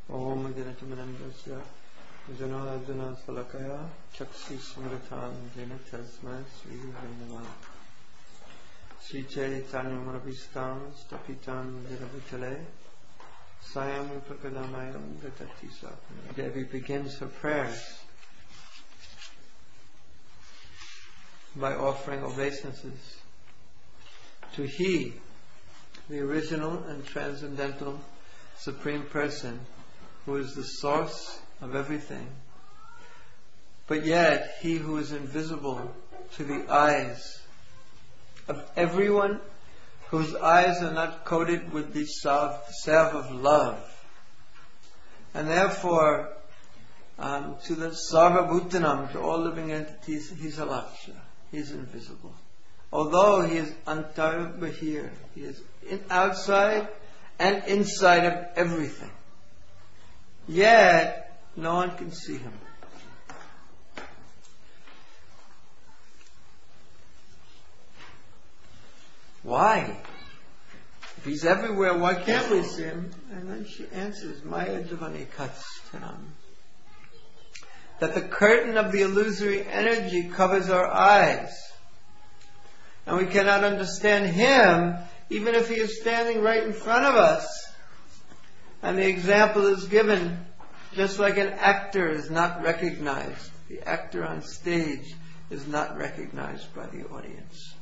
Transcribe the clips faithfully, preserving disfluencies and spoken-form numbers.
Om Ganatamanandasya Janadana Salakaya Chakshi Smratan Jena Tasma Sri Vinama Sri Chaitanya Maravistam Stapitam Vinavitale Sayam Prakadamayam Gatati Sapna. Devi begins her prayers by offering obeisances to He, the original and transcendental Supreme Person, who is the source of everything, but yet He who is invisible to the eyes of everyone whose eyes are not coated with the salve, salve of love. And therefore, um, to the Sarva Bhutanam, to all living entities, He's Alaksha. He's invisible. Although He is Antar Bahir, He is in, outside and inside of everything. Yet, no one can see Him. Why? If He's everywhere, why can't we see Him? And then she answers, Maya Javani Katstam. That the curtain of the illusory energy covers our eyes. And we cannot understand Him, even if He is standing right in front of us. And the example is given, just like an actor is not recognized. The actor on stage is not recognized by the audience.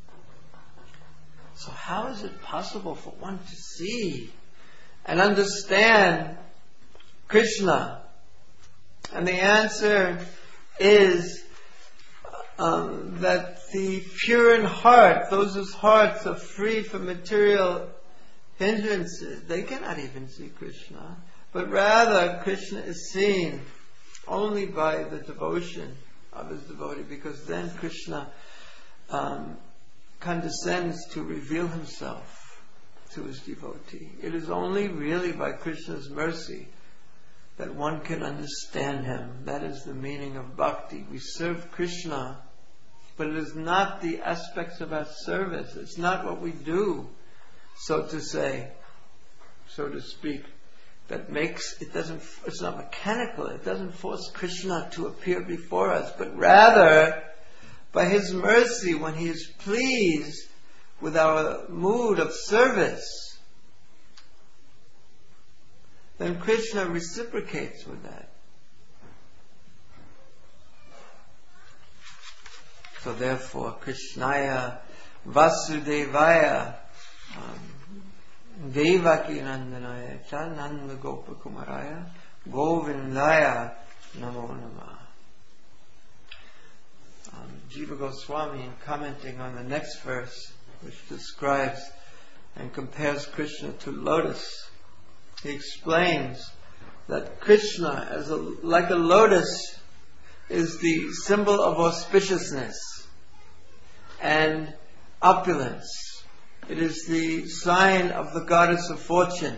So how is it possible for one to see and understand Krishna? And the answer is um, that the pure in heart, those whose hearts are free from material hindrances, they cannot even see Krishna. But rather, Krishna is seen only by the devotion of his devotee, because then Krishna um, condescends to reveal himself to his devotee. It is only really by Krishna's mercy that one can understand Him. That is the meaning of bhakti. We serve Krishna, but it is not the aspects of our service. It's not what we do, so to say, so to speak, that makes, it doesn't, it's not mechanical. It doesn't force Krishna to appear before us, but rather, by His mercy, when He is pleased with our mood of service, then Krishna reciprocates with that. So therefore, Krishnaya Vasudevaya um, Devaki Nandanaya Chananda Gopakumaraya Govindaya Namo Namah. Um, Jiva Goswami, in commenting on the next verse, which describes and compares Krishna to lotus, he explains that Krishna, as a, like a lotus, is the symbol of auspiciousness and opulence. It is the sign of the goddess of fortune,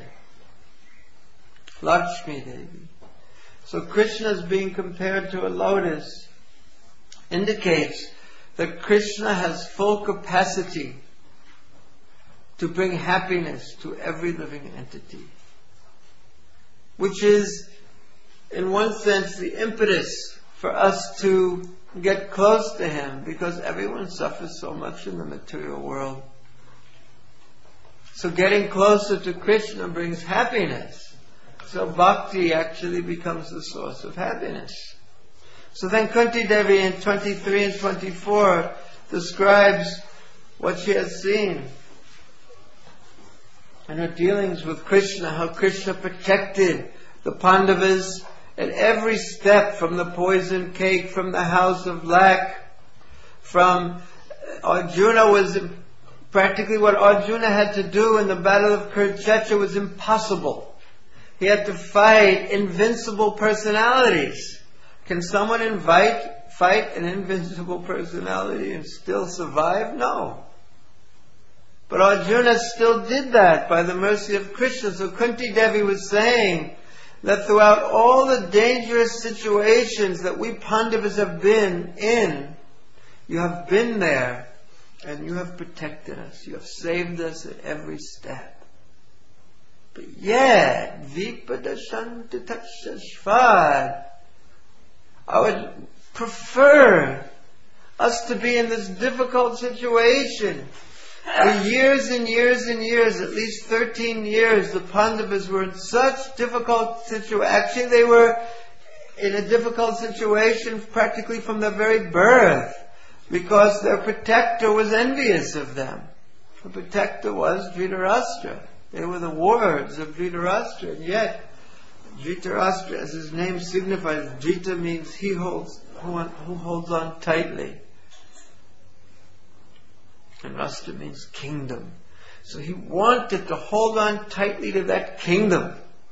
Lakshmi Devi. So Krishna is being compared to a lotus indicates that Krishna has full capacity to bring happiness to every living entity, which is, in one sense, the impetus for us to get close to Him, because everyone suffers so much in the material world. So getting closer to Krishna brings happiness. So bhakti actually becomes the source of happiness. So then Kunti Devi in twenty-three and twenty-four describes what she has seen and her dealings with Krishna, how Krishna protected the Pandavas at every step, from the poison cake, from the house of lack, from Arjuna was practically what Arjuna had to do in the battle of Kurukshetra was impossible. He had to fight invincible personalities. Can someone invite, fight an invincible personality and still survive? No. But Arjuna still did that by the mercy of Krishna. So Kunti Devi was saying that throughout all the dangerous situations that we Pandavas have been in, you have been there and you have protected us. You have saved us at every step. But yet, Vipadashantu Tatshashvad, I would prefer us to be in this difficult situation. For years and years and years, at least thirteen years, the Pandavas were in such difficult situation. Actually, they were in a difficult situation practically from their very birth, because their protector was envious of them. The protector was Dhritarashtra. They were the wards of Dhritarashtra, and yet Dhritarashtra, as his name signifies, Dhrita means he holds, who, who holds on tightly. And Rashtra means kingdom. So he wanted to hold on tightly to that kingdom.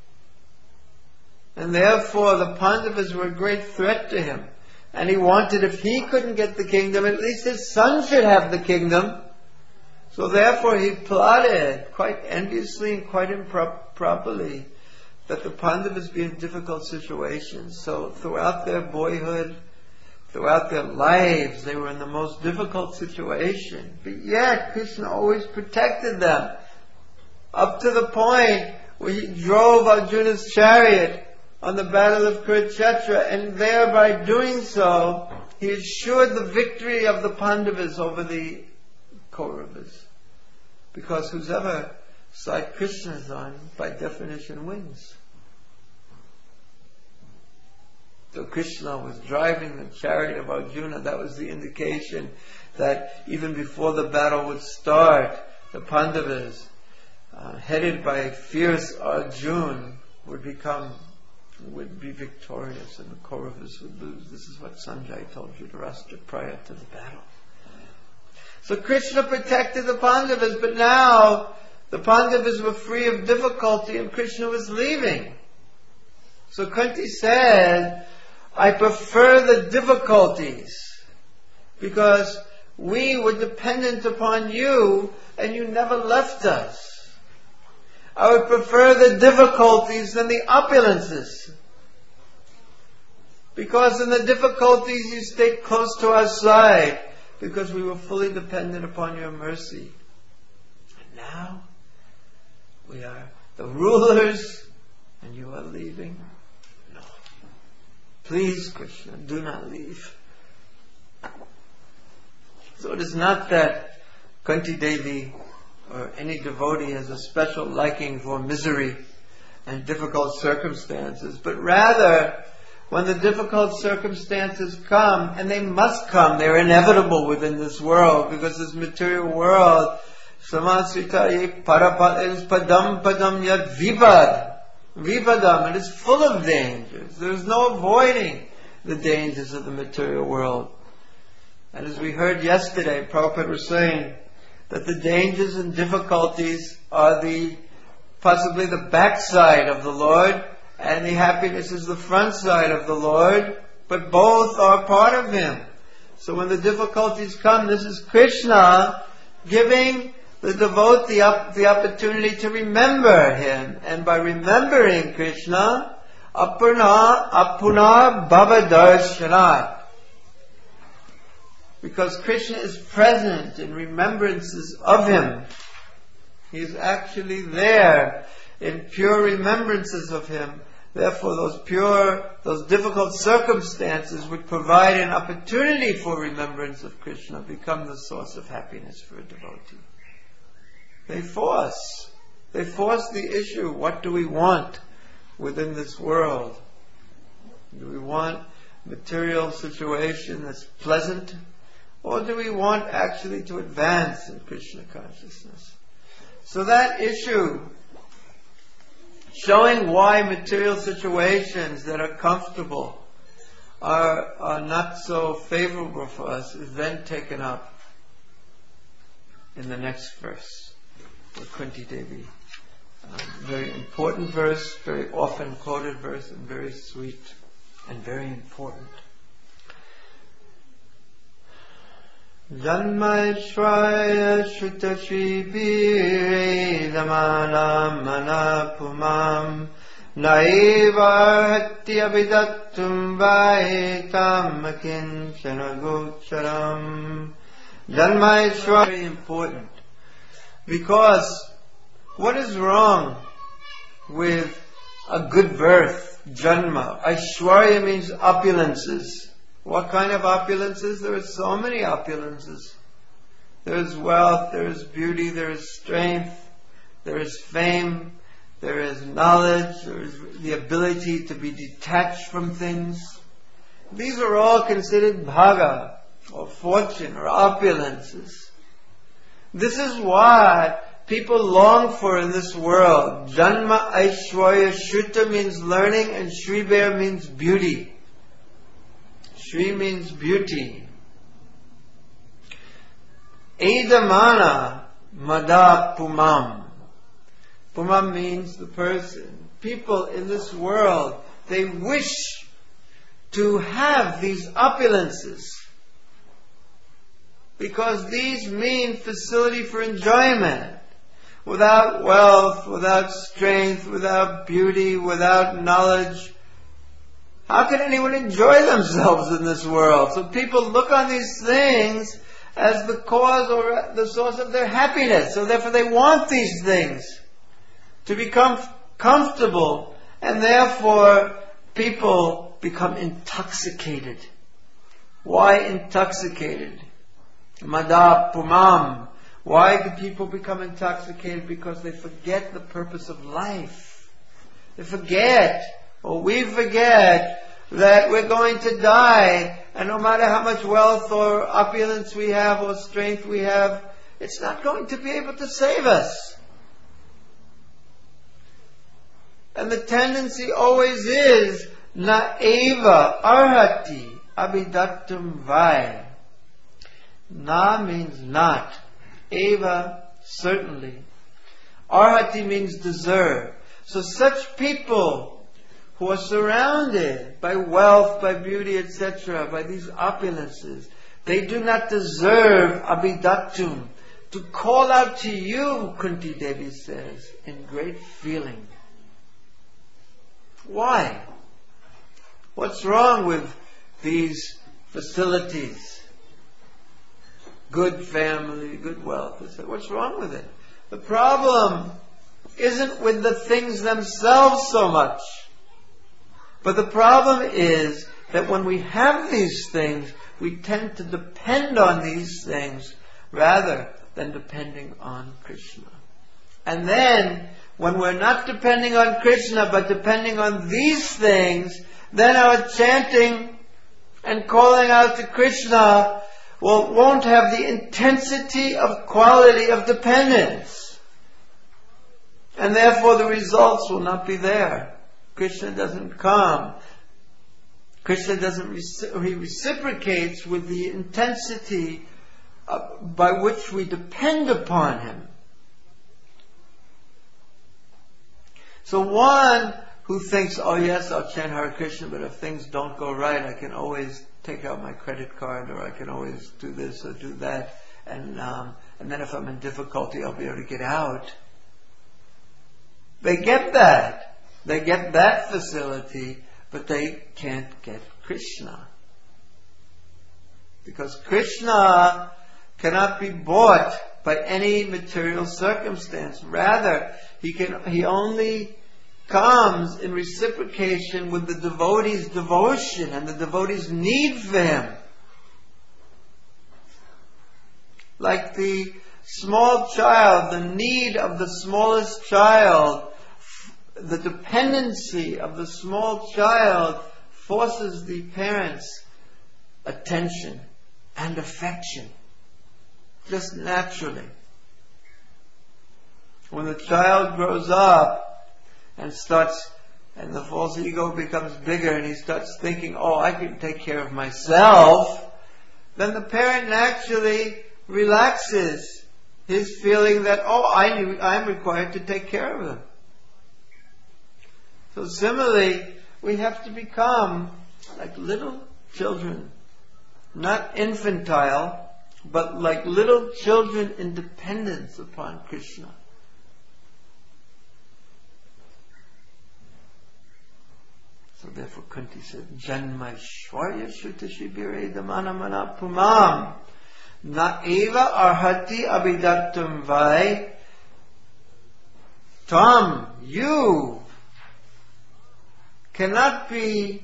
And therefore the Pandavas were a great threat to him. And he wanted, if he couldn't get the kingdom, at least his son should have the kingdom. So therefore he plotted, quite enviously and quite improperly, that the Pandavas be in difficult situations. So throughout their boyhood, throughout their lives, they were in the most difficult situation. But yet, Krishna always protected them. Up to the point where he drove Arjuna's chariot on the battle of Kurukshetra, and thereby doing so, he assured the victory of the Pandavas over the Kauravas. Because whoever side Krishna is on, by definition, wins. So Krishna was driving the chariot of Arjuna. That was the indication that even before the battle would start, the Pandavas, uh, headed by fierce Arjuna, would become, would be victorious, and the Kauravas would lose. This is what Sanjay told Dhritarashtra prior to the battle. So Krishna protected the Pandavas, but now the Pandavas were free of difficulty and Krishna was leaving. So Kunti said, I prefer the difficulties because we were dependent upon you and you never left us. I would prefer the difficulties than the opulences, because in the difficulties you stayed close to our side because we were fully dependent upon your mercy. And now we are the rulers and you are leaving. Please, Krishna, do not leave. So it is not that Kunti Devi or any devotee has a special liking for misery and difficult circumstances, but rather, when the difficult circumstances come, and they must come, they're inevitable within this world, because this material world, samasrita parapad is padam padam yad vipad. Vipadam, it is full of dangers. There is no avoiding the dangers of the material world. And as we heard yesterday, Prabhupada was saying that the dangers and difficulties are the possibly the backside of the Lord, and the happiness is the front side of the Lord, but both are part of Him. So when the difficulties come, this is Krishna giving the devotee the, the opportunity to remember Him. And by remembering Krishna, apuna, apuna bhava darshanat. Because Krishna is present in remembrances of Him. He is actually there in pure remembrances of Him. Therefore, those pure, those difficult circumstances would provide an opportunity for remembrance of Krishna, become the source of happiness for a devotee. They force. They force the issue. What do we want within this world? Do we want material situation that's pleasant? Or do we want actually to advance in Krishna consciousness? So that issue, showing why material situations that are comfortable are, are not so favorable for us, is then taken up in the next verse. The Kunti Devi. Um, very important verse, very often quoted verse, and very sweet and very important. Janmaishvaya Shrutashi Bire Damana Mana Pumam Naiva Hati Abidattum Vaitam Makin Chanagocharam. Janmaishvaya, very important. Because what is wrong with a good birth, janma. Aishwarya means opulences. What kind of opulences? There are so many opulences. There is wealth, there is beauty, there is strength, there is fame, there is knowledge, there is the ability to be detached from things. These are all considered bhaga, or fortune, or opulences. This is what people long for in this world. Janma, Aishwarya, Shuta means learning, and Shriber means beauty. Shri means beauty. Edamana Mada Pumam. Pumam means the person. People in this world, they wish to have these opulences because these mean facility for enjoyment. Without wealth, without strength, without beauty, without knowledge, how can anyone enjoy themselves in this world? So people look on these things as the cause or the source of their happiness. So therefore they want these things to become comfortable, and therefore people become intoxicated. Why intoxicated? Mada Pumam. Why do people become intoxicated? Because they forget the purpose of life. They forget, or we forget, that we're going to die, and no matter how much wealth or opulence we have or strength we have, it's not going to be able to save us. And the tendency always is na eva arhati abhidattum vai. Na means not. Eva, certainly. Arhati means deserve. So such people who are surrounded by wealth, by beauty, et cetera, by these opulences, they do not deserve abhidattum, to call out to you, Kunti Devi says, in great feeling. Why? What's wrong with these facilities? Good family, good wealth. What's wrong with it? The problem isn't with the things themselves so much. But the problem is that when we have these things, we tend to depend on these things rather than depending on Krishna. And then, when we're not depending on Krishna, but depending on these things, then our chanting and calling out to Krishna will, won't have the intensity of quality of dependence. And therefore the results will not be there. Krishna doesn't come. Krishna doesn't, he reciprocates with the intensity uh, by which we depend upon him. So one who thinks, oh yes, I'll chant Hare Krishna, but if things don't go right, I can always take out my credit card, or I can always do this or do that, and um, and then if I'm in difficulty, I'll be able to get out. They get that. They get that facility, but they can't get Krishna. Because Krishna cannot be bought by any material circumstance. Rather, he can he only comes in reciprocation with the devotee's devotion and the devotee's need for him. Like the small child, the need of the smallest child, the dependency of the small child forces the parents' attention and affection, just naturally. When the child grows up and starts, and the false ego becomes bigger, and he starts thinking, oh, I can take care of myself, then the parent naturally relaxes his feeling that, oh, I, I'm required to take care of him. So similarly, we have to become like little children, not infantile, but like little children in dependence upon Krishna. So therefore Kunti said, Janmaishwarya Shuta Shibire Damana Mana Pumam Na Eva Arhati Abhidattum Vai. Tom, you cannot be,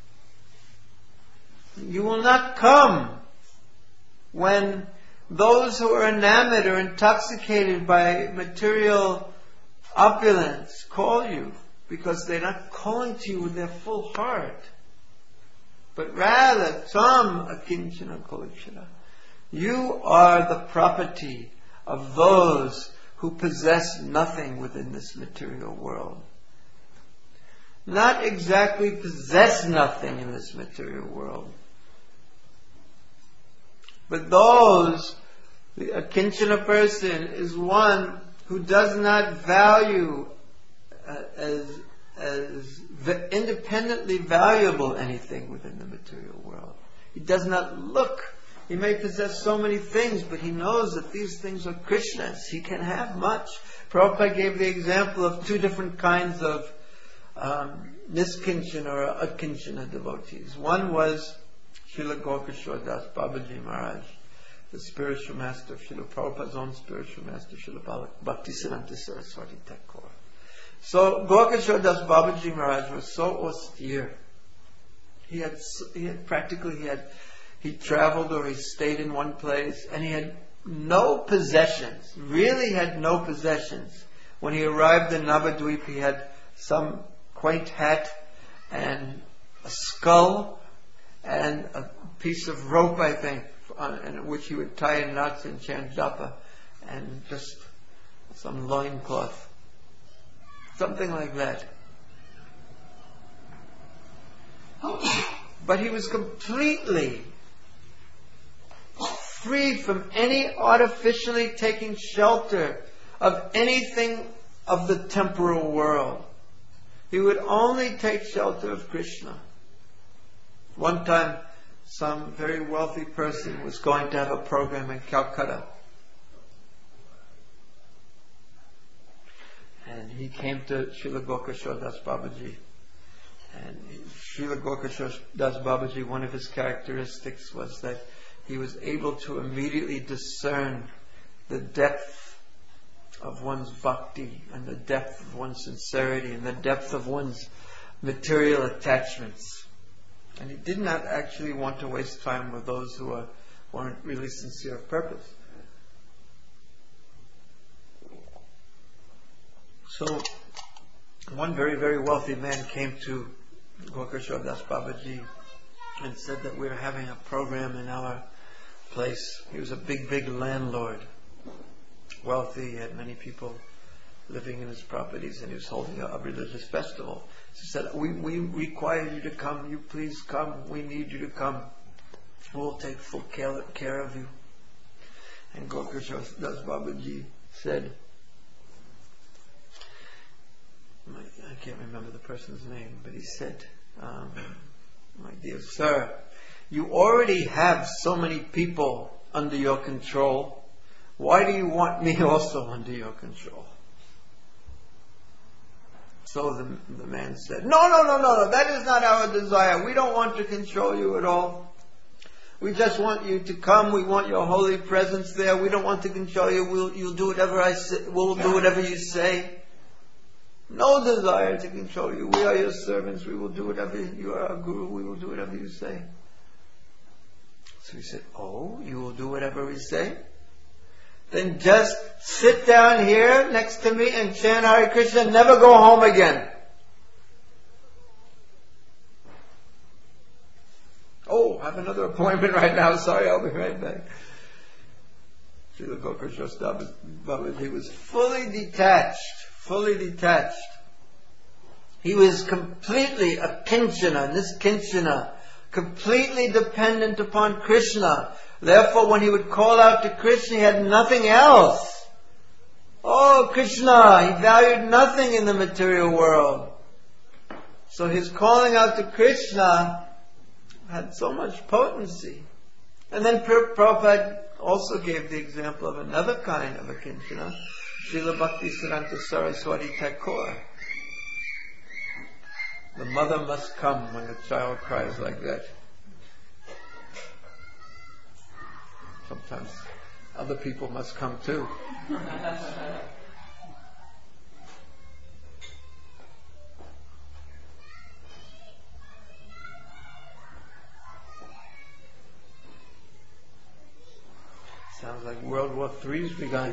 you will not come when those who are enamored or intoxicated by material opulence call you, because they're not calling to you with their full heart. But rather, Tam akinchana kolakshana, you are the property of those who possess nothing within this material world. Not exactly possess nothing in this material world, but those, a kinchana person is one who does not value uh, as as v- independently valuable anything within the material world. He does not look. He may possess so many things, but he knows that these things are Krishna's. He can have much. Prabhupada gave the example of two different kinds of um, niskinchana or atkinchana devotees. One was Srila Gaurkishore Das Babaji Maharaj, the spiritual master of Srila Prabhupada's own spiritual master, Srila Bhaktisiddhanta Saraswati Thakur. So Gaurkishore Das Babaji Maharaj was so austere. He had, he had practically he had he traveled or he stayed in one place, and he had no possessions. Really had no possessions. When he arrived in Navadvip, he had some quaint hat and a skull and a piece of rope, I think, on, in which he would tie in knots and chant japa, and just some loincloth. Something like that. But he was completely free from any artificially taking shelter of anything of the temporal world. He would only take shelter of Krishna. One time, some very wealthy person was going to have a program in Calcutta. And he came to Srila Gaurkishore Das Babaji. And Srila Gaurkishore Das Babaji, one of his characteristics was that he was able to immediately discern the depth of one's bhakti and the depth of one's sincerity and the depth of one's material attachments. And he did not actually want to waste time with those who are, weren't really sincere of purpose. So, one very, very wealthy man came to Gaurkishore Das Babaji and said that we were having a program in our place. He was a big, big landlord. Wealthy, he had many people living in his properties, and he was holding a, a religious festival. So he said, we, we require you to come. You please come. We need you to come. We'll take full care, care of you. And Gaurkishore Das Babaji said, I can't remember the person's name, but he said, um, my dear sir, you already have so many people under your control. Why do you want me also under your control? So the, the man said, no, no, no, no, no, that is not our desire. We don't want to control you at all. We just want you to come. We want your holy presence there. We don't want to control you. We'll, you'll do whatever I say. We'll do whatever you say. No desire to control you. We are your servants. We will do whatever you are our guru. We will do whatever you say. So he said, oh, you will do whatever we say? Then just sit down here next to me and chant Hare Krishna. Never go home again. Oh, I have another appointment right now. Sorry, I'll be right back. Srila Gaurkishore Babaji was fully detached. Fully detached. He was completely a kinchana, niskinchana, completely dependent upon Krishna. Therefore, when he would call out to Krishna, he had nothing else. Oh, Krishna! He valued nothing in the material world. So his calling out to Krishna had so much potency. And then Prabhupada also gave the example of another kind of a kinchana, Srila Bhaktisiddhanta Saraswati Thakur. The mother must come when the child cries like that. Sometimes other people must come too. Sounds like World War Three's begun.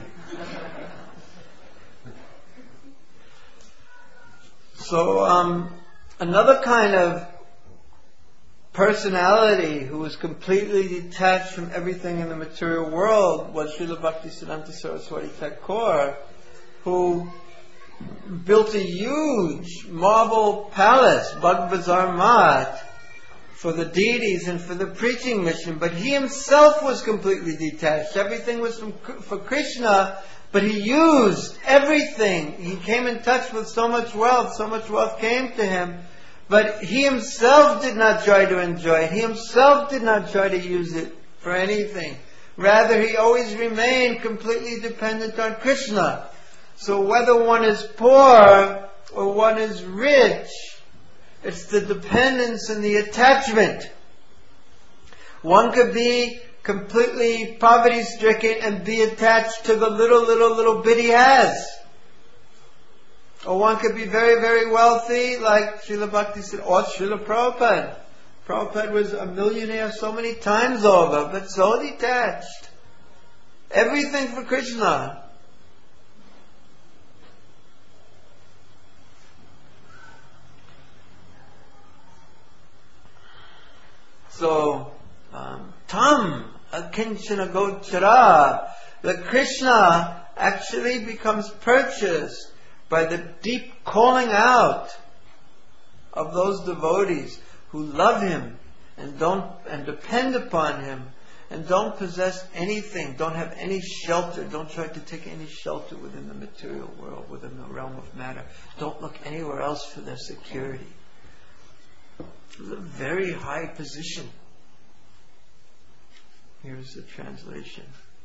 So, um, another kind of personality who was completely detached from everything in the material world was Srila Bhaktisiddhanta Saraswati Thakur, who built a huge marble palace, Bagbazar Mat, for the deities and for the preaching mission. But he himself was completely detached. Everything was from, for Krishna, but he used everything. He came in touch with so much wealth, so much wealth came to him. But he himself did not try to enjoy it. He himself did not try to use it for anything. Rather, he always remained completely dependent on Krishna. So whether one is poor or one is rich, it's the dependence and the attachment. One could be completely poverty-stricken and be attached to the little, little, little bit he has. Or one could be very, very wealthy, like Srila Bhakti said, or Srila Prabhupada. Prabhupada was a millionaire so many times over, but so detached. Everything for Krishna. So, um, Tam, Akinchana Gochara, that Krishna actually becomes purchased by the deep calling out of those devotees who love Him and don't and depend upon Him and don't possess anything, don't have any shelter, don't try to take any shelter within the material world, within the realm of matter. Don't look anywhere else for their security. It's a very high position. Here's the translation.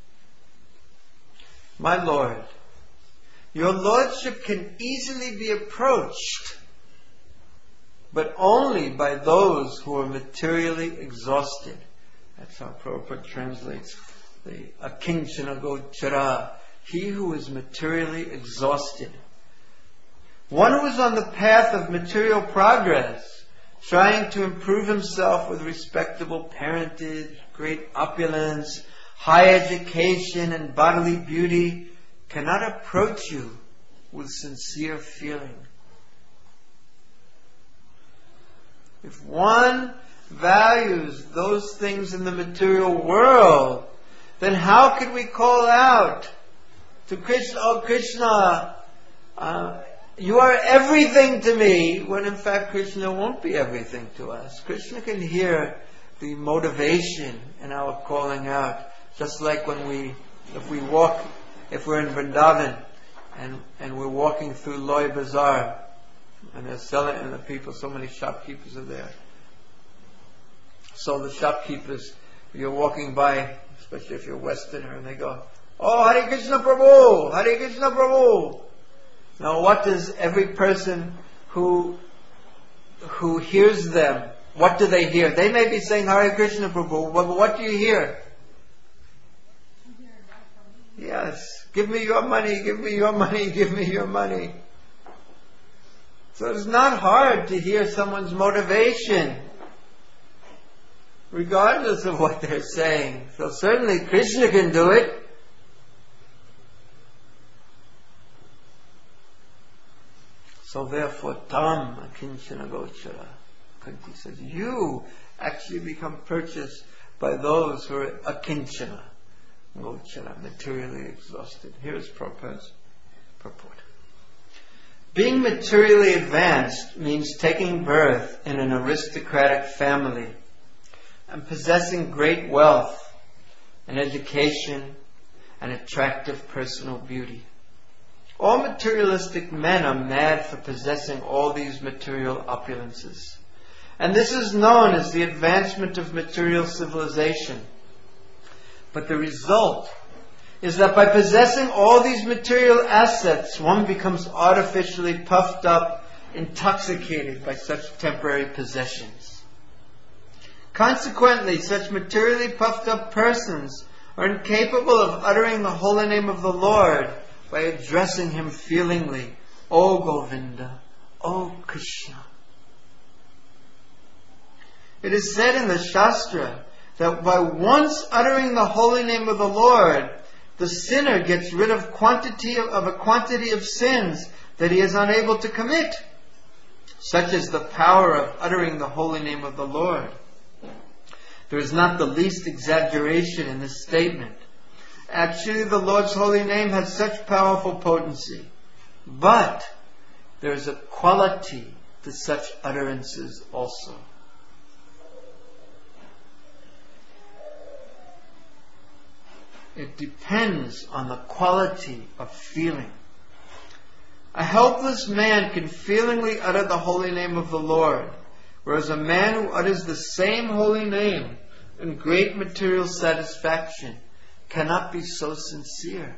My Lord, your Lordship can easily be approached, but only by those who are materially exhausted. That's how Prabhupada translates the Akinchana Gochara, he who is materially exhausted. One who is on the path of material progress, trying to improve himself with respectable parentage, great opulence, high education, and bodily beauty, cannot approach you with sincere feeling. If one values those things in the material world, then how could we call out to Krishna, oh Krishna, uh, you are everything to me, when in fact Krishna won't be everything to us. Krishna can hear the motivation in our calling out, just like when we, if we walk, if we're in Vrindavan and and we're walking through Loy Bazaar and they're selling, and the people, so many shopkeepers are there. So the shopkeepers, you're walking by, especially if you're Westerner, and they go, "Oh, Hare Krishna Prabhu, Hare Krishna Prabhu." Now, what does every person who who hears them, what do they hear? They may be saying Hare Krishna Prabhu, but what do you hear? Yes, give me your money, give me your money, give me your money. So it's not hard to hear someone's motivation, regardless of what they're saying. So certainly Krishna can do it. So therefore, Tam Akinchana Gochara. Kunti says, you actually become purchased by those who are Akinchana Gochara, materially exhausted. Here's Prabhupada's purport. Being materially advanced means taking birth in an aristocratic family and possessing great wealth and education and attractive personal beauty. All materialistic men are mad for possessing all these material opulences. And this is known as the advancement of material civilization. But the result is that by possessing all these material assets, one becomes artificially puffed up, intoxicated by such temporary possessions. Consequently, such materially puffed up persons are incapable of uttering the holy name of the Lord by addressing Him feelingly, O Govinda, O Krishna. It is said in the Shastra that by once uttering the holy name of the Lord, the sinner gets rid of quantity of, of a quantity of sins that he is unable to commit. Such is the power of uttering the holy name of the Lord. There is not the least exaggeration in this statement. Actually, the Lord's holy name has such powerful potency. But there is a quality to such utterances also. It depends on the quality of feeling. A helpless man can feelingly utter the holy name of the Lord, whereas a man who utters the same holy name in great material satisfaction cannot be so sincere.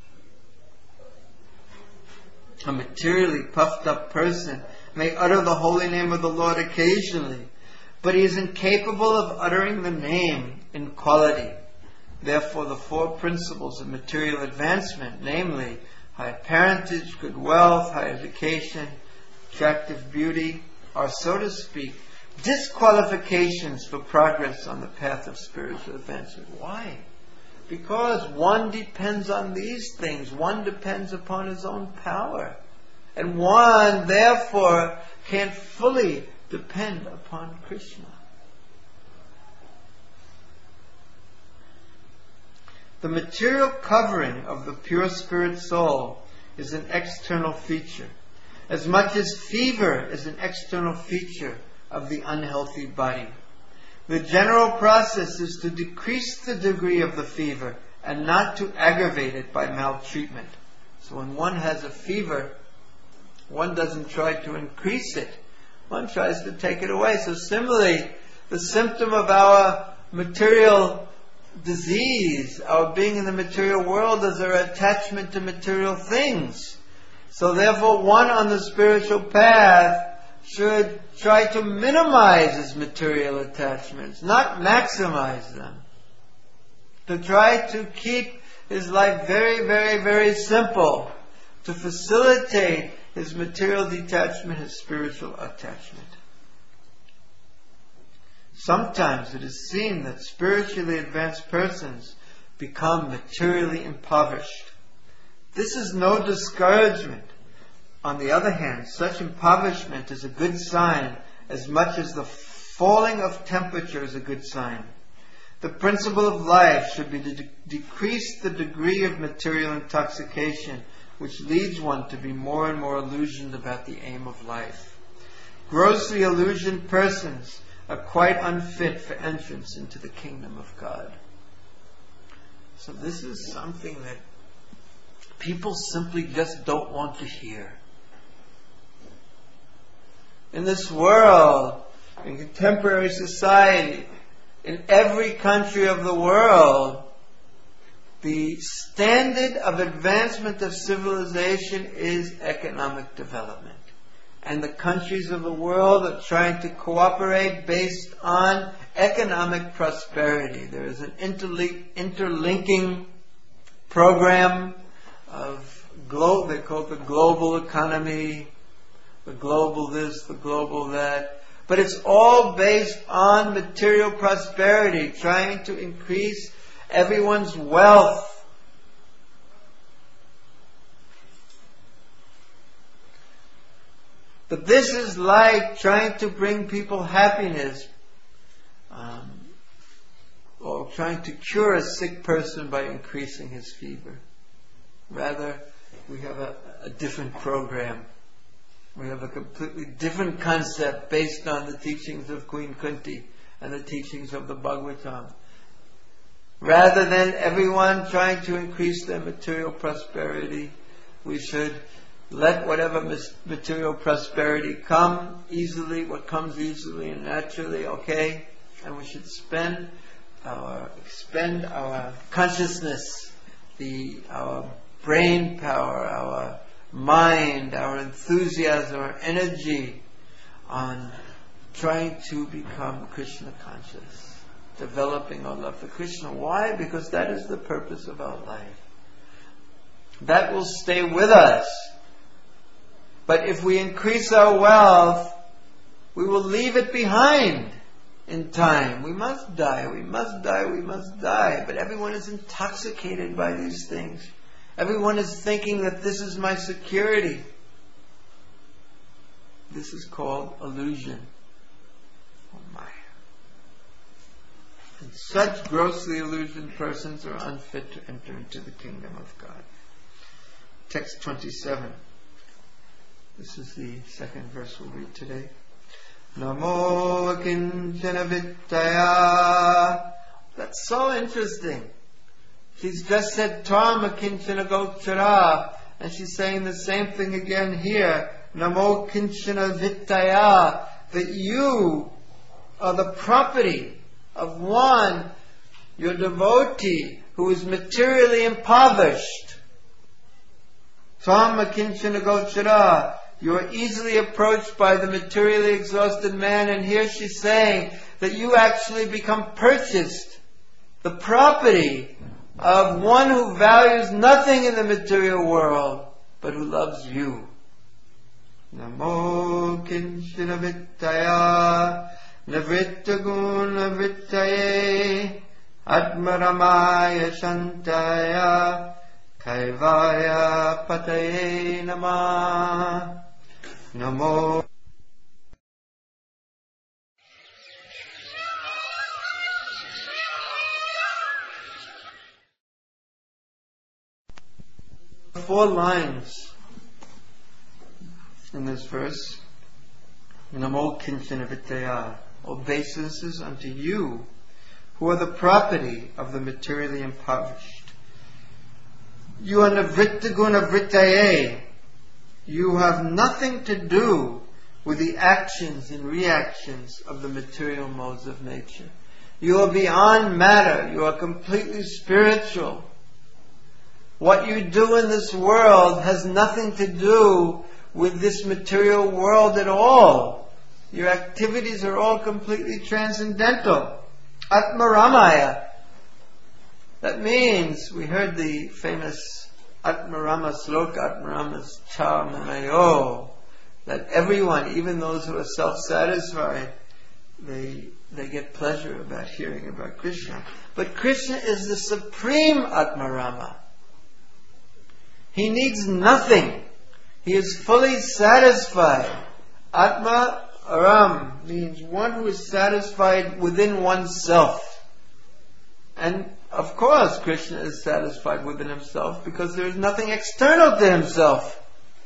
A materially puffed up person may utter the holy name of the Lord occasionally, but he is incapable of uttering the name in quality. Therefore, the four principles of material advancement, namely high parentage, good wealth, high education, attractive beauty, are, so to speak, disqualifications for progress on the path of spiritual advancement. Why? Because one depends on these things. One depends upon his own power. And one, therefore, can't fully depend upon Krishna. The material covering of the pure spirit soul is an external feature, as much as fever is an external feature of the unhealthy body. The general process is to decrease the degree of the fever and not to aggravate it by maltreatment. So when one has a fever, one doesn't try to increase it. One tries to take it away. So similarly, the symptom of our material disease, our being in the material world, is our attachment to material things. So therefore, one on the spiritual path should try to minimize his material attachments, not maximize them. To try to keep his life very, very, very simple, to facilitate his material detachment, his spiritual attachment. Sometimes it is seen that spiritually advanced persons become materially impoverished. This is no discouragement. On the other hand, such impoverishment is a good sign as much as the falling of temperature is a good sign. The principle of life should be to de- decrease the degree of material intoxication, which leads one to be more and more illusioned about the aim of life. Grossly illusioned persons are quite unfit for entrance into the kingdom of God. So this is something that people simply just don't want to hear. In this world, in contemporary society, in every country of the world, the standard of advancement of civilization is economic development. And the countries of the world are trying to cooperate based on economic prosperity. There is an interlink, interlinking program of glo- they call it the global economy, the global this, the global that. But it's all based on material prosperity, trying to increase everyone's wealth. But this is like trying to bring people happiness, um, or trying to cure a sick person by increasing his fever. Rather, we have a, a different program. We have a completely different concept based on the teachings of Queen Kunti and the teachings of the Bhagavatam. Rather than everyone trying to increase their material prosperity, we should let whatever material prosperity come easily, what comes easily and naturally, okay? And we should spend our, expend our consciousness, the, our brain power, our mind, our enthusiasm, our energy on trying to become Krishna conscious, developing our love for Krishna. Why? Because that is the purpose of our life. That will stay with us. But if we increase our wealth, we will leave it behind. in time. We must die, we must die, we must die. But everyone is intoxicated by these things. Everyone is thinking that this is my security. This is called illusion. Oh my. And such grossly illusioned persons are unfit to enter into the kingdom of God. Text twenty-seven. This is the second verse we'll read today. Namo kinchana vittaya. That's so interesting. She's just said Tvam kinchana gochara, and she's saying the same thing again here. Namo kinchana vittaya. That you are the property of one, your devotee, who is materially impoverished. Tvam kinchana gochara. You are easily approached by the materially exhausted man, and here she's saying that you actually become purchased, the property of one who values nothing in the material world, but who loves you. Namo kinchana vittaya navrittaguna vittaye atmaramaya shantaya kaivaya pataye namah. Namo. Four lines in this verse. Namo kinchana vittaya. Obeisances unto you, who are the property of the materially impoverished. You are navrittaguna vittaye. You have nothing to do with the actions and reactions of the material modes of nature. You are beyond matter. You are completely spiritual. What you do in this world has nothing to do with this material world at all. Your activities are all completely transcendental. Atmaramaya. That means, we heard the famous Atmarama sloka, Atmarama's Charmamayo, that everyone, even those who are self-satisfied, they they get pleasure about hearing about Krishna. But Krishna is the supreme Atmarama. He needs nothing. He is fully satisfied. Atma Aram means one who is satisfied within oneself. And of course Krishna is satisfied within himself because there is nothing external to himself.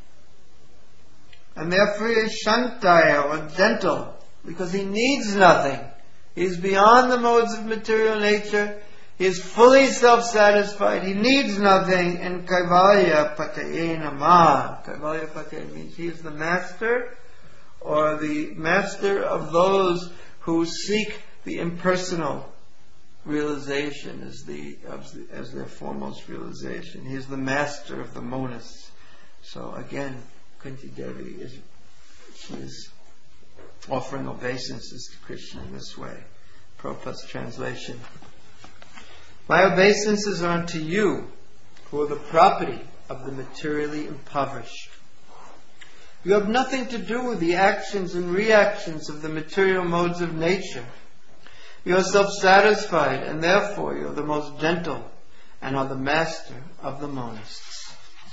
And therefore he is shantaya, or gentle, because he needs nothing. He is beyond the modes of material nature. He is fully self-satisfied. He needs nothing. And Kaivalya Pataye Namah. Kaivalya Pataye means he is the master, or the master of those who seek the impersonal realization as the as their foremost realization. He is the master of the monists. So again, Kunti Devi is she is offering obeisances to Krishna in this way. Prabhupada's translation. My obeisances are unto you, who are the property of the materially impoverished. You have nothing to do with the actions and reactions of the material modes of nature. You are self-satisfied, and therefore you are the most gentle and are the master of the monists.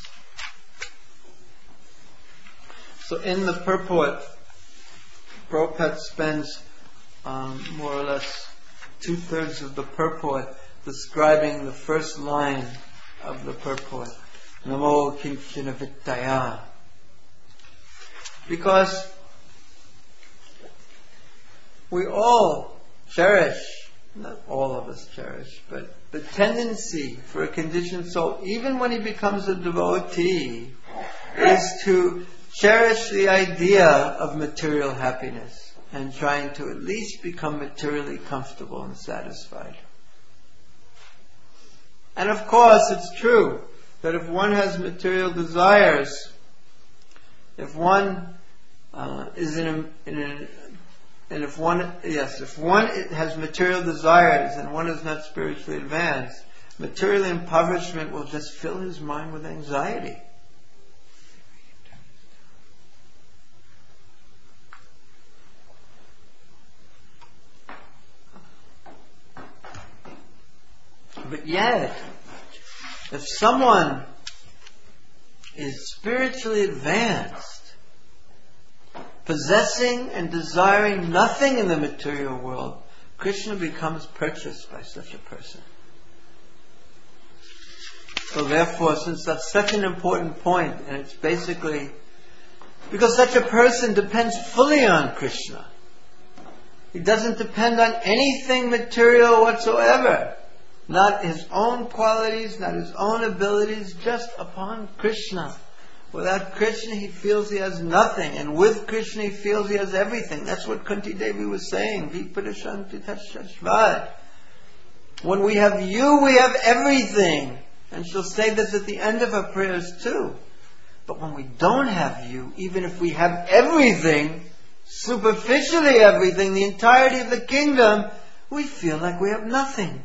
So in the purport, Prabhupada spends um, more or less two-thirds of the purport describing the first line of the purport, Namo Kinchana Vittaya. Because we all cherish, not all of us cherish, but the tendency for a conditioned soul, even when he becomes a devotee, is to cherish the idea of material happiness and trying to at least become materially comfortable and satisfied. And of course it's true that if one has material desires, if one uh, is in a, in a and if one, yes, if one has material desires and one is not spiritually advanced, material impoverishment will just fill his mind with anxiety. But yet, if someone is spiritually advanced, possessing and desiring nothing in the material world, Krishna becomes purchased by such a person. So therefore, since that's such an important point, and it's basically because such a person depends fully on Krishna. He doesn't depend on anything material whatsoever. Not his own qualities, not his own abilities, just upon Krishna. Without Krishna he feels he has nothing, and with Krishna he feels he has everything. That's what Kunti Devi was saying. When we have you, we have everything. And she'll say this at the end of her prayers too. But when we don't have you, even if we have everything, superficially everything, the entirety of the kingdom, we feel like we have nothing.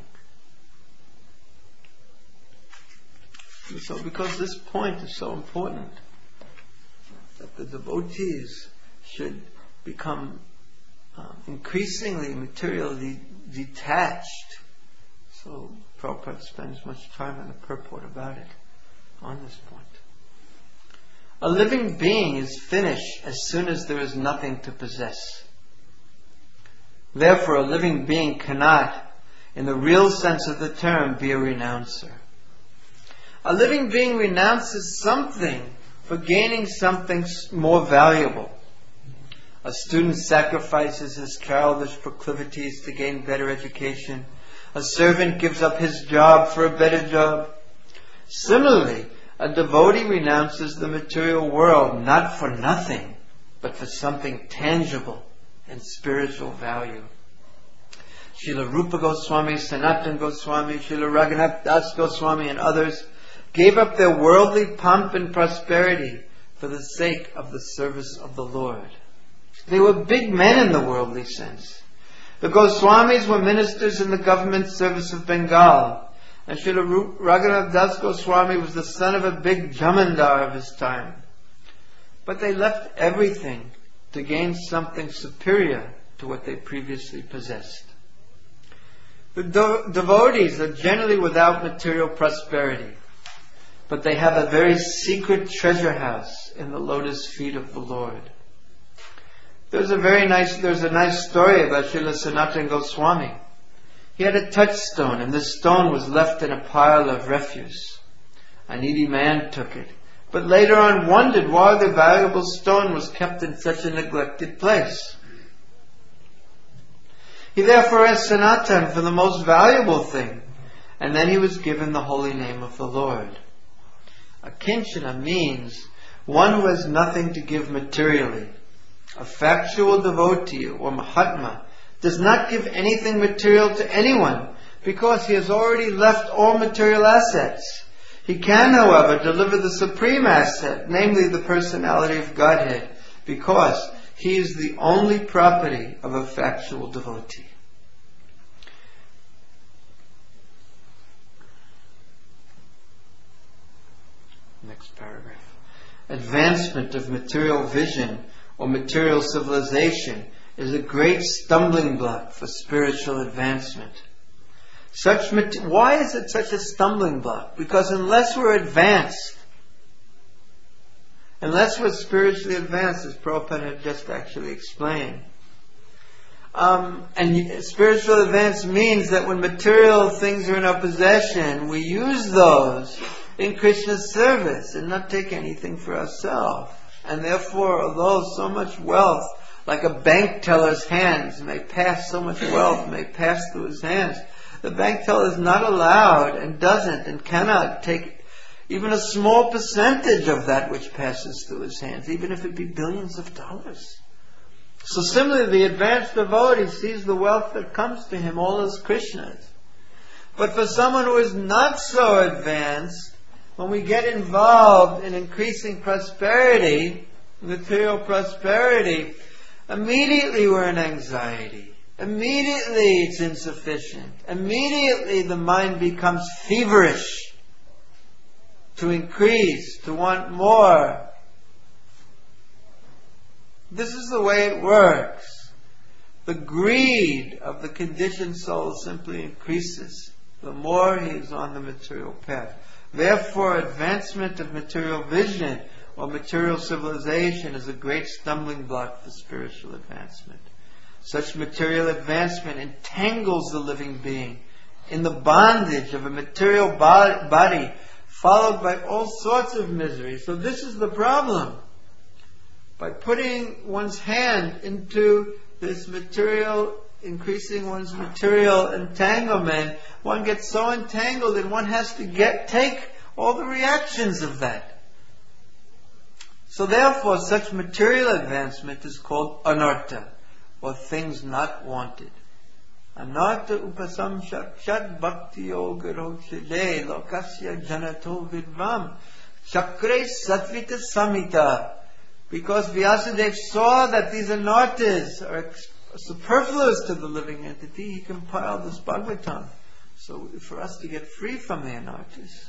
And so because this point is so important, that the devotees should become um, increasingly materially detached. So Prabhupada spends much time in the purport about it on this point. A living being is finished as soon as there is nothing to possess. Therefore, a living being cannot, in the real sense of the term, be a renouncer. A living being renounces something for gaining something more valuable. A student sacrifices his childish proclivities to gain better education. A servant gives up his job for a better job. Similarly, a devotee renounces the material world not for nothing, but for something tangible and spiritual value. Srila Rupa Goswami, Sanatana Goswami, Srila Raghunath Das Goswami and others gave up their worldly pomp and prosperity for the sake of the service of the Lord. They were big men in the worldly sense. The Goswamis were ministers in the government service of Bengal, and Srila Raghunath Das Goswami was the son of a big jamandar of his time. But they left everything to gain something superior to what they previously possessed. The de- devotees are generally without material prosperity, but they have a very secret treasure house in the lotus feet of the Lord. There's a very nice, there's a nice story about Srila Sanatana Goswami. He had a touchstone, and this stone was left in a pile of refuse. A needy man took it, but later on wondered why the valuable stone was kept in such a neglected place. He therefore asked Sanatana for the most valuable thing, and then he was given the holy name of the Lord. A kinchana means one who has nothing to give materially. A factual devotee or Mahatma does not give anything material to anyone because he has already left all material assets. He can, however, deliver the supreme asset, namely the personality of Godhead, because he is the only property of a factual devotee. Next paragraph. Advancement of material vision or material civilization is a great stumbling block for spiritual advancement. Such mat- why is it such a stumbling block? Because unless we're advanced, unless we're spiritually advanced, as Prabhupada had just actually explained, um, and spiritual advance means that when material things are in our possession, we use those in Krishna's service and not take anything for ourselves. And therefore, although so much wealth, like a bank teller's hands may pass, so much wealth may pass through his hands, the bank teller is not allowed and doesn't and cannot take even a small percentage of that which passes through his hands, even if it be billions of dollars. So similarly, the advanced devotee sees the wealth that comes to him all as Krishna's. But for someone who is not so advanced, when we get involved in increasing prosperity, material prosperity, immediately we're in anxiety. Immediately it's insufficient. Immediately the mind becomes feverish to increase, to want more. This is the way it works. The greed of the conditioned soul simply increases. the more he is on the material path. Therefore, advancement of material vision or material civilization is a great stumbling block for spiritual advancement. Such material advancement entangles the living being in the bondage of a material body, followed by all sorts of misery. So this is the problem. By putting one's hand into this material, increasing one's material entanglement, one gets so entangled and one has to get take all the reactions of that. So therefore, such material advancement is called anartha, or things not wanted. Anartha upasam shad bhakti yoga rochile lokasya janato vidvam chakre satvita samhita. Because Vyasadeva saw that these anarthas are superfluous to the living entity, he compiled this Bhagavatam. So for us to get free from the anarthas.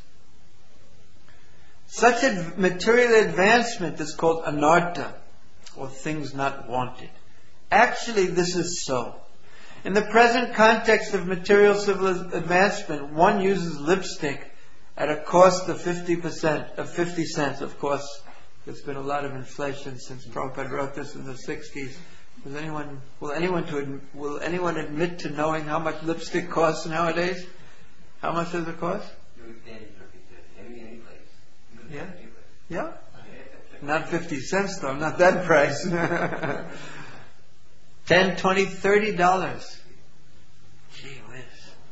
Such a material advancement is called anartha, or things not wanted. Actually, this is so. In the present context of material civil advancement, one uses lipstick at a cost of fifty percent, of fifty cents. Of course, there's been a lot of inflation since Prabhupada wrote this in the sixties. Does anyone, will anyone to will anyone admit to knowing how much lipstick costs nowadays? How much does it cost? Yeah, yeah. Not fifty cents though. Not that price. Ten, twenty, thirty dollars. Gee whiz.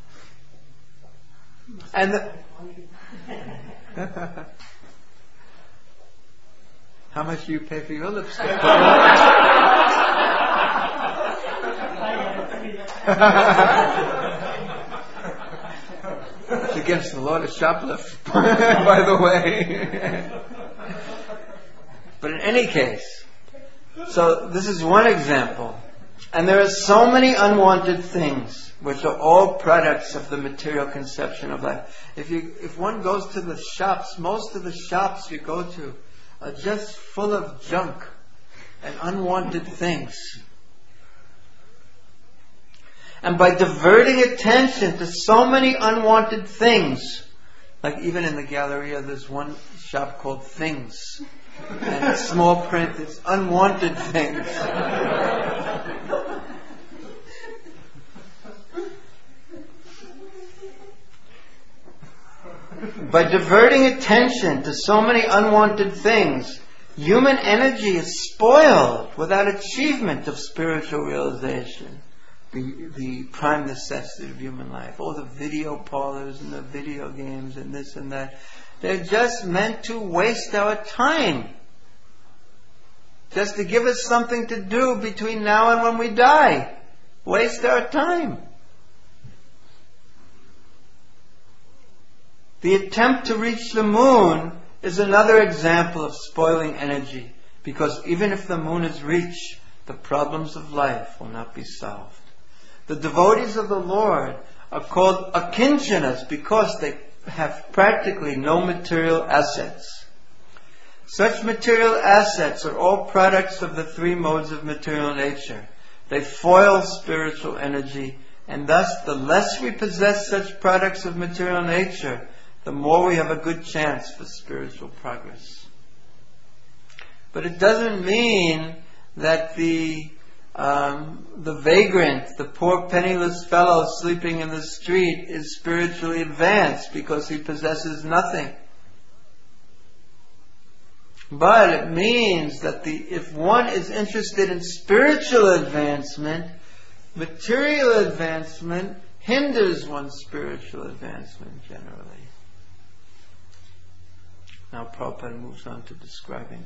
And the, how much do you pay for your lipstick? It's against the law to shoplift, by the way. But in any case, so this is one example. And there are so many unwanted things which are all products of the material conception of life. If you, if one goes to the shops, most of the shops you go to are just full of junk and unwanted things. And by diverting attention to so many unwanted things, like even in the Galleria there's one shop called Things, and in small print it's unwanted things. By diverting attention to so many unwanted things, human energy is spoiled without achievement of spiritual realization. The, the prime necessity of human life. Oh, the video parlors and the video games and this and that. They're just meant to waste our time. Just to give us something to do between now and when we die. Waste our time. The attempt to reach the moon is another example of spoiling energy. Because even if the moon is reached, the problems of life will not be solved. The devotees of the Lord are called akinchanas because they have practically no material assets. Such material assets are all products of the three modes of material nature. They foil spiritual energy, and thus the less we possess such products of material nature, the more we have a good chance for spiritual progress. But it doesn't mean that the Um, the vagrant, the poor penniless fellow sleeping in the street is spiritually advanced because he possesses nothing. But it means that the, if one is interested in spiritual advancement, material advancement hinders one's spiritual advancement generally. Now Prabhupada moves on to describing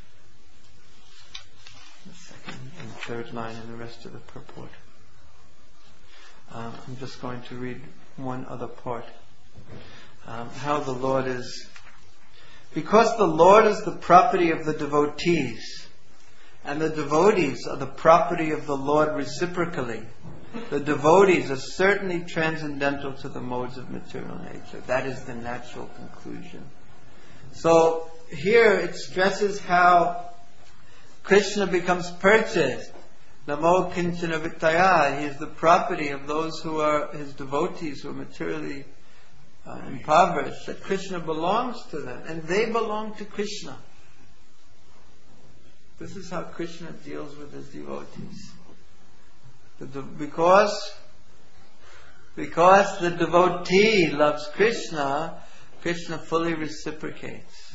the second and third line and the rest of the purport. Um, I'm just going to read one other part. Um, how the Lord is... Because the Lord is the property of the devotees, and the devotees are the property of the Lord reciprocally, the devotees are certainly transcendental to the modes of material nature. That is the natural conclusion. So here it stresses how Krishna becomes purchased Namo Kinchana Vittaya. He is the property of those who are his devotees, who are materially uh, impoverished, that Krishna belongs to them, and they belong to Krishna. This is how Krishna deals with his devotees. The de- because, because the devotee loves Krishna, Krishna fully reciprocates.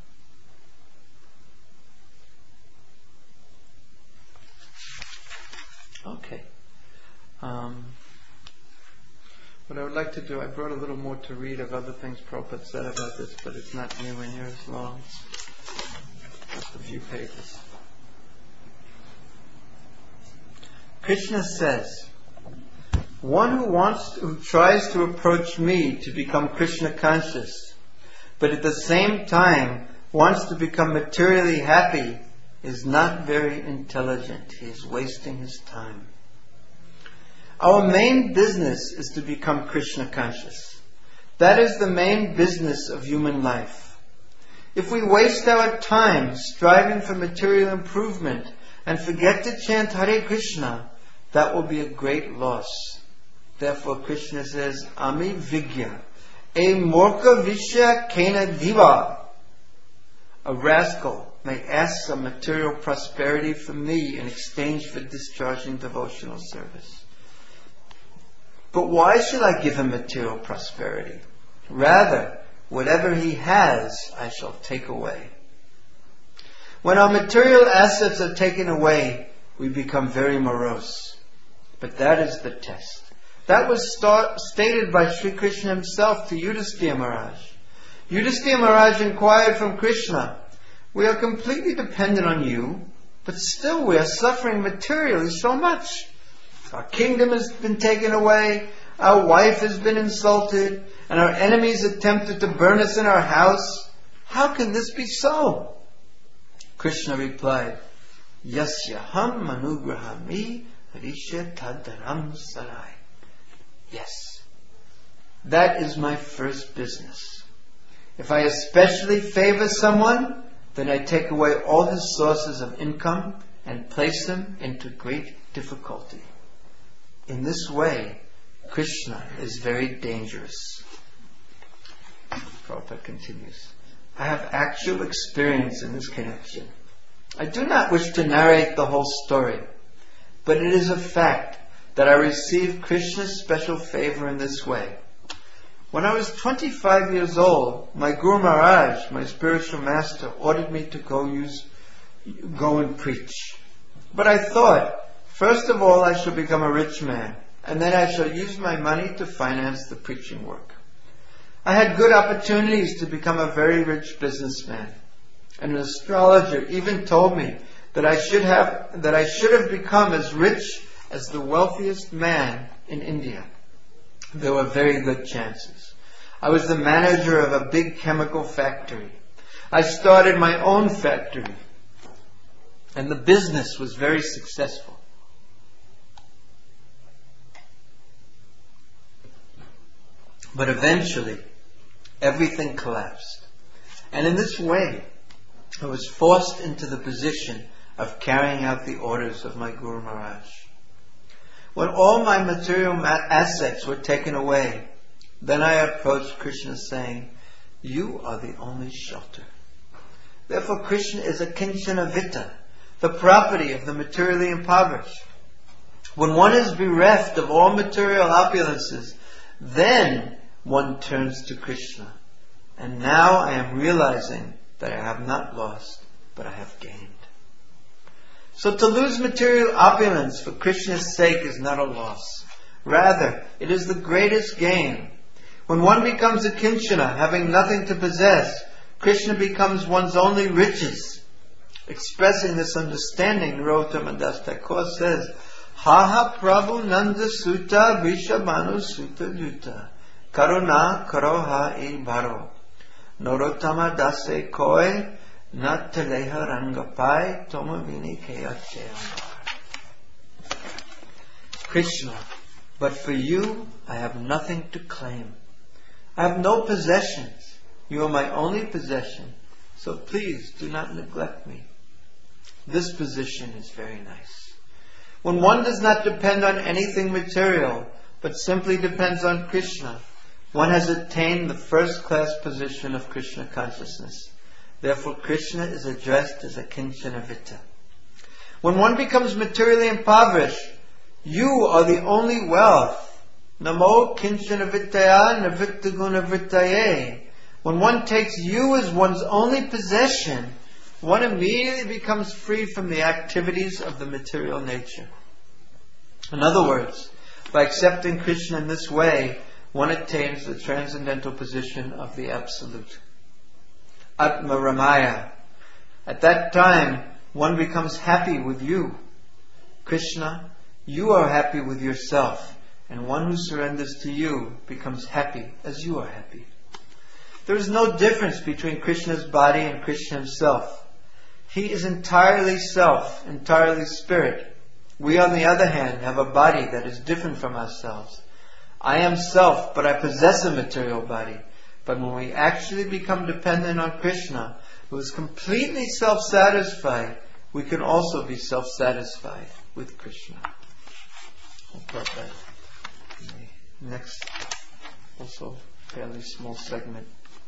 Okay. Um, what I would like to do, I brought a little more to read of other things Prabhupada said about this, but it's not anywhere near as long. Just a few pages. Krishna says, one who wants, to, who tries to approach me to become Krishna conscious, but at the same time wants to become materially happy, is not very intelligent. He is wasting his time. Our main business is to become Krishna conscious. That is the main business of human life. If we waste our time striving for material improvement and forget to chant Hare Krishna, that will be a great loss. Therefore Krishna says, Ami Vigya, a morka vishya kena diva. A rascal may ask some material prosperity from me in exchange for discharging devotional service. But why should I give him material prosperity? Rather, whatever he has, I shall take away. When our material assets are taken away, we become very morose. But that is the test. That was start, stated by Sri Krishna himself to Yudhisthira Maharaj. Yudhisthira Maharaj inquired from Krishna, we are completely dependent on you, but still we are suffering materially so much. Our kingdom has been taken away, our wife has been insulted, and our enemies attempted to burn us in our house. How can this be so? Krishna replied, Yasyaham manugrahami harisha tadaram sarai. Yes, that is my first business. If I especially favor someone, then I take away all his sources of income and place them into great difficulty. In this way, Krishna is very dangerous. Prabhupada continues, I have actual experience in this connection. I do not wish to narrate the whole story, but it is a fact that I received Krishna's special favor in this way. When I was twenty-five years old, my Guru Maharaj, my spiritual master, ordered me to go use, go and preach. But I thought, first of all, I shall become a rich man, and then I shall use my money to finance the preaching work. I had good opportunities to become a very rich businessman. And an astrologer even told me that I should have, that I should have become as rich as the wealthiest man in India. There were very good chances. I was the manager of a big chemical factory. I started my own factory, and the business was very successful. But eventually, everything collapsed. And in this way, I was forced into the position of carrying out the orders of my Guru Maharaj. When all my material ma- assets were taken away, then I approached Krishna saying, you are the only shelter. Therefore Krishna is a kinchana vitta, the property of the materially impoverished. When one is bereft of all material opulences, then one turns to Krishna. And now I am realizing that I have not lost, but I have gained. So to lose material opulence for Krishna's sake is not a loss. Rather, it is the greatest gain. When one becomes a kinchana, having nothing to possess, Krishna becomes one's only riches. Expressing this understanding, Narottama Das Thakur says, Haha Prabhu Nanda Sutta Vishabhanu Sutta Juta Karuna Karoha E Bharo Narottama Dase Koi Nataleha Rangapai Tomavini Keyache. Krishna, but for you I have nothing to claim. I have no possessions. You are my only possession. So please do not neglect me. This position is very nice. When one does not depend on anything material, but simply depends on Krishna, one has attained the first-class position of Krishna consciousness. Therefore, Krishna is addressed as a Kinchanavita. When one becomes materially impoverished, you are the only wealth. Namo Kinchanavitaya Navittagunavrittaye. When one takes you as one's only possession, one immediately becomes free from the activities of the material nature. In other words, by accepting Krishna in this way, one attains the transcendental position of the Absolute. Atma Ramaya. At that time, one becomes happy with you. Krishna, you are happy with yourself, and one who surrenders to you becomes happy as you are happy. There is no difference between Krishna's body and Krishna himself. He is entirely self, entirely spirit. We, on the other hand, have a body that is different from ourselves. I am self, but I possess a material body. But when we actually become dependent on Krishna, who is completely self-satisfied, we can also be self-satisfied with Krishna. We'll put that in the next, also fairly small segment.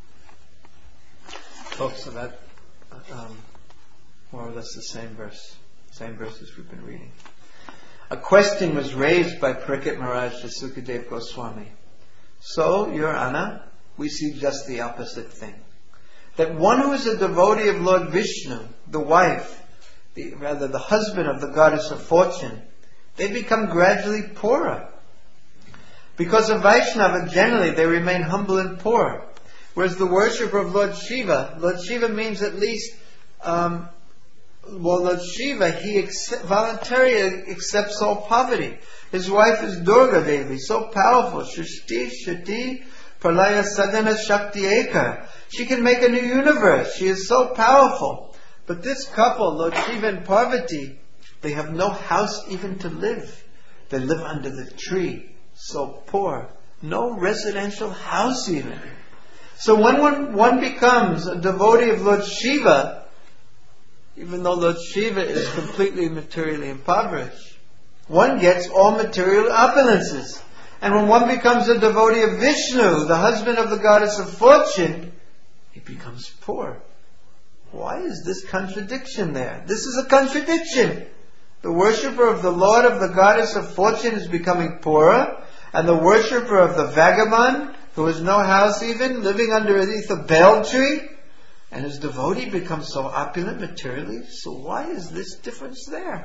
Talks about um, more or less the same verse, same verses we've been reading. A question was raised by Parikshit Maharaj to Sukadeva Goswami. So, Your Honor, we see just the opposite thing. That one who is a devotee of Lord Vishnu, the wife, the, rather the husband of the goddess of fortune, they become gradually poorer. Because of Vaishnava, generally they remain humble and poor. Whereas the worshipper of Lord Shiva, Lord Shiva means at least, um, well, Lord Shiva, he accept, voluntarily accepts all poverty. His wife is Durga Devi, so powerful. Shrishti, Shati, Pralaya Sadhana Shakti Eka. She can make a new universe. She is so powerful. But this couple, Lord Shiva and Parvati, they have no house even to live. They live under the tree, so poor. No residential house even. So when one, one becomes a devotee of Lord Shiva, even though Lord Shiva is completely materially impoverished, one gets all material opulences. And when one becomes a devotee of Vishnu, the husband of the goddess of fortune, he becomes poor. Why is this contradiction there? This is a contradiction. The worshipper of the Lord of the goddess of fortune is becoming poorer, and the worshipper of the vagabond, who has no house even, living underneath a bale tree, and his devotee becomes so opulent materially. So why is this difference there?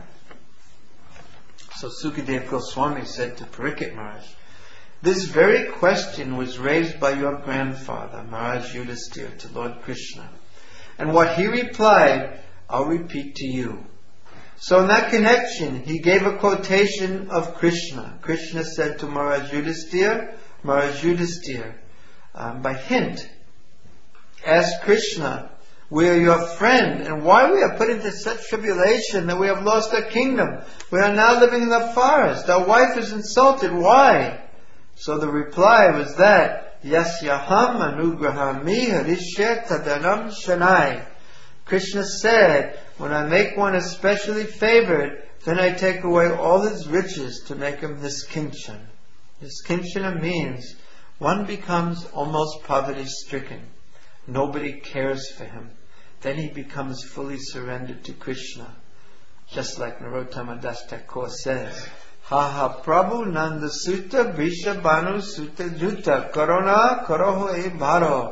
So Sukadeva Goswami said to Parikshit Maharaj, this very question was raised by your grandfather, Maharaj Yudhisthira, to Lord Krishna. And what he replied, I'll repeat to you. So in that connection, he gave a quotation of Krishna. Krishna said to Maharaj Yudhisthira, Maharaj Yudhisthira, um, by hint, ask Krishna, we are your friend, and why we are put into such tribulation that we have lost our kingdom. We are now living in the forest. Our wife is insulted. Why? So the reply was that, Yasyaham anugrahami harishya tadanam shanai. Krishna said, when I make one especially favored, then I take away all his riches to make him niskinchan. Niskinchana means one becomes almost poverty-stricken. Nobody cares for him. Then he becomes fully surrendered to Krishna. Just like Narottama Das Thakur says, Ha ha Prabhu Nanda Sutta Brisha Banu Sutta Juta Karona Karoho E Bharo.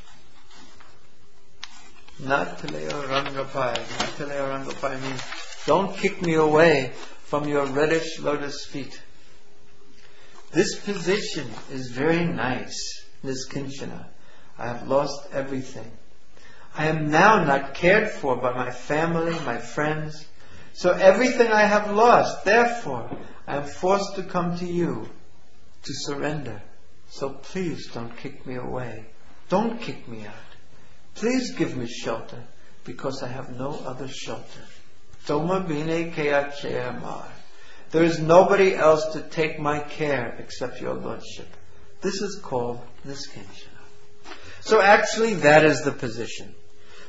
Nataleo Rangapai. Nataleo Rangapai means don't kick me away from your reddish lotus feet. This position is very nice, Niskinchana. I have lost everything. I am now not cared for by my family, my friends. So everything I have lost, therefore, I am forced to come to you to surrender. So please don't kick me away. Don't kick me out. Please give me shelter, because I have no other shelter. Toma bine kea amar. There is nobody else to take my care except your Lordship. This is called Niskinchana. So actually that is the position.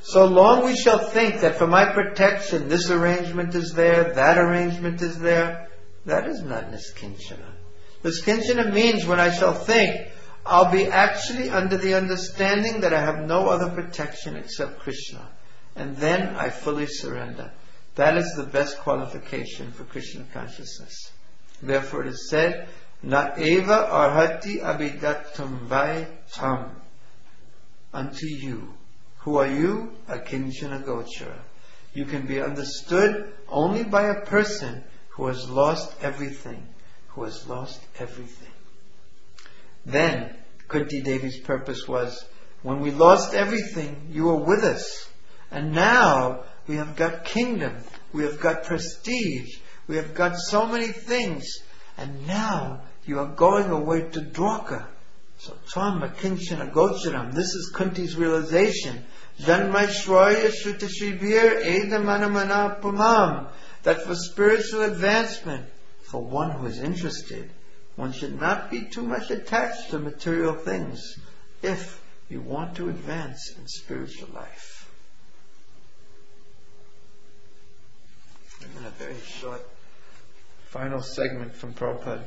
So long we shall think that for my protection this arrangement is there, that arrangement is there, that is not niskinchana. Niskinchana means when I shall think, I'll be actually under the understanding that I have no other protection except Krishna. And then I fully surrender. That is the best qualification for Krishna consciousness. Therefore it is said, Na eva arhati abidatam vai tam. Unto you. Who are you? Akinchana gochara. You can be understood only by a person who has lost everything. Who has lost everything. Then, Kunti Devi's purpose was, when we lost everything, you were with us. And now, we have got kingdom, we have got prestige, we have got so many things. And now, you are going away to Dwarka. So, Tvam Akinchana Gocharam, this is Kunti's realization. Janmaishwarya Shrutashibir Edamanamana Pumam. That for spiritual advancement, for one who is interested, one should not be too much attached to material things if you want to advance in spiritual life. And a very short final segment from Prabhupada.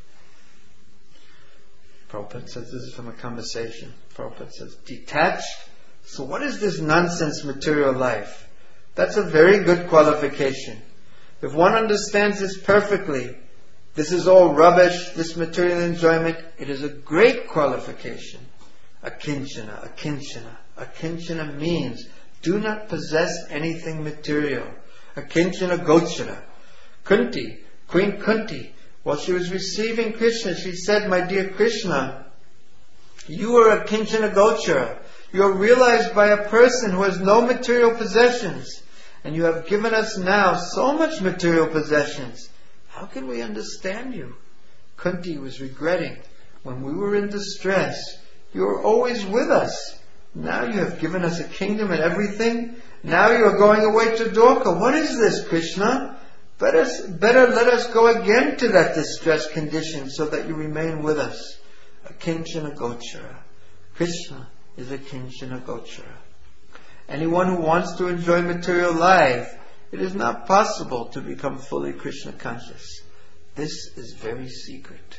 Prabhupada says, this is from a conversation. Prabhupada says, detached. So what is this nonsense material life? That's a very good qualification. If one understands this perfectly, this is all rubbish, this material enjoyment, it is a great qualification. Akinchana, akinchana. Akinchana means do not possess anything material. Akinchana gochara. Kunti, Queen Kunti, while she was receiving Krishna, she said, my dear Krishna, you are a Kinchana gochara. You are realized by a person who has no material possessions. And you have given us now so much material possessions. How can we understand you? Kunti was regretting. When we were in distress, you were always with us. Now you have given us a kingdom and everything. Now you are going away to Dwarka. What is this, Krishna? Better, better let us go again to that distressed condition so that you remain with us. A Kinchana Gochara. Krishna is a Kinchana Gochara. Anyone who wants to enjoy material life, it is not possible to become fully Krishna conscious. This is very secret.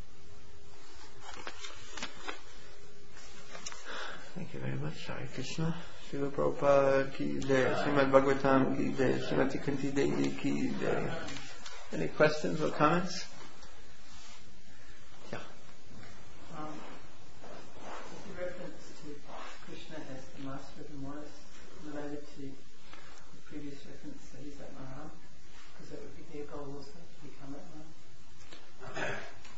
Thank you very much. Hare Krishna. Srila Prabhupada ki jai. Srimad Bhagavatam ki jai. Srimati Kunti Devi ki jai. Any questions or comments? Yeah. Um, is the reference to Krishna as the master of the monist related to the previous reference that he's at Maharam? Because that would be their goal also, to become at Maharam.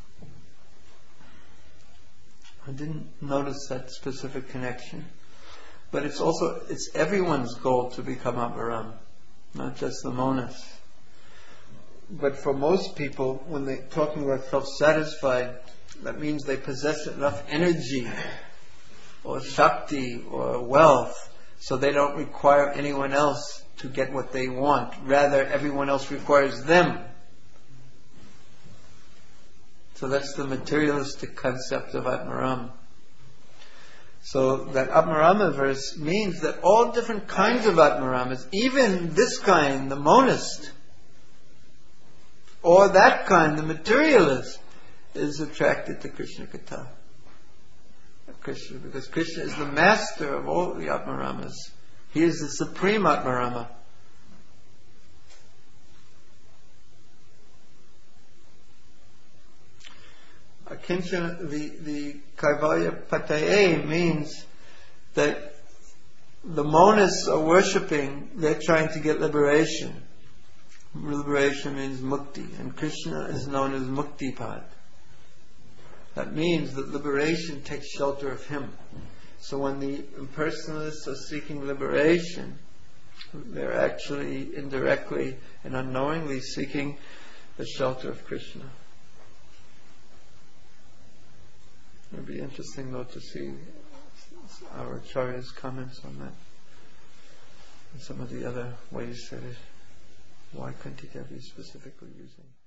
I didn't notice that specific connection. But it's also, it's everyone's goal to become Atmaram, not just the monists. But for most people, when they're talking about self-satisfied, that means they possess enough energy or shakti or wealth so they don't require anyone else to get what they want. Rather, everyone else requires them. So that's the materialistic concept of Atmaram. So that Atmarama verse means that all different kinds of Atmaramas, even this kind, the monist, or that kind, the materialist, is attracted to Krishna Katha. Krishna, because Krishna is the master of all the Atmaramas. He is the supreme Atmarama. Akinchana, the, the Kaivalya Pataye means that the monists are worshipping, they're trying to get liberation. Liberation means mukti, and Krishna is known as Muktipad. That means that liberation takes shelter of him. So when the impersonalists are seeking liberation, they're actually indirectly and unknowingly seeking the shelter of Krishna. It would be interesting though to see our Acharya's comments on that and some of the other ways that it, why Kunti Devi is specifically using